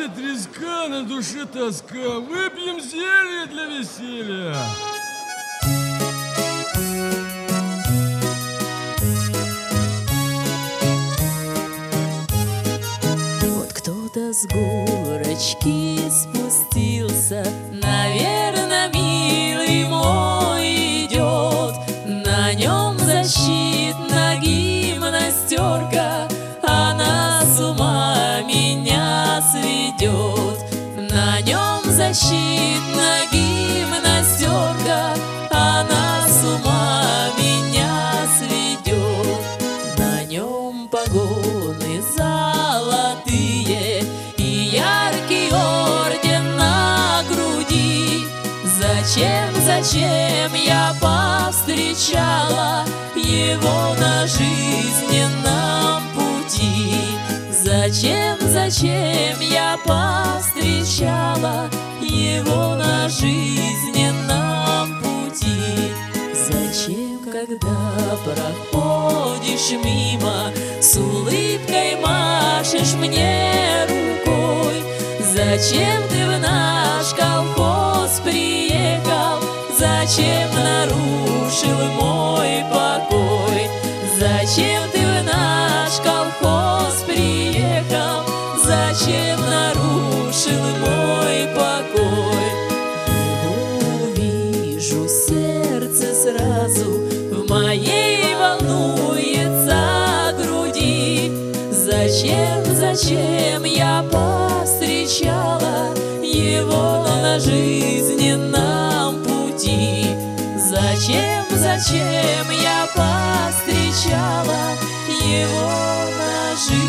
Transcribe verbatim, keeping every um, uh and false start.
голове треска, на душе тоска. Выпьем зелье для веселья. Вот кто-то с горочки спустился, наверное, милый мой идет. На нем защитная гимнастерка, она с ума меня сведет. На нем защитная гимнастерка, она с ума меня сведет. На нем погоны золотые и яркий орден на груди. Зачем, зачем я повстречала его на жизненном пути? Зачем, зачем я повстречала его на жизненном пути? Зачем, когда проходишь мимо, с улыбкой машешь мне рукой? Зачем ты в наш колхоз приехал? Зачем нарушил мой покой? Зачем ты в наш колхоз приехал? Зачем нарушил мой покой? Его вижу, сердце сразу в моей волнуется груди. Зачем, зачем я повстречала его на жизненном пути? Зачем, зачем я повстречала его на жизненном пути?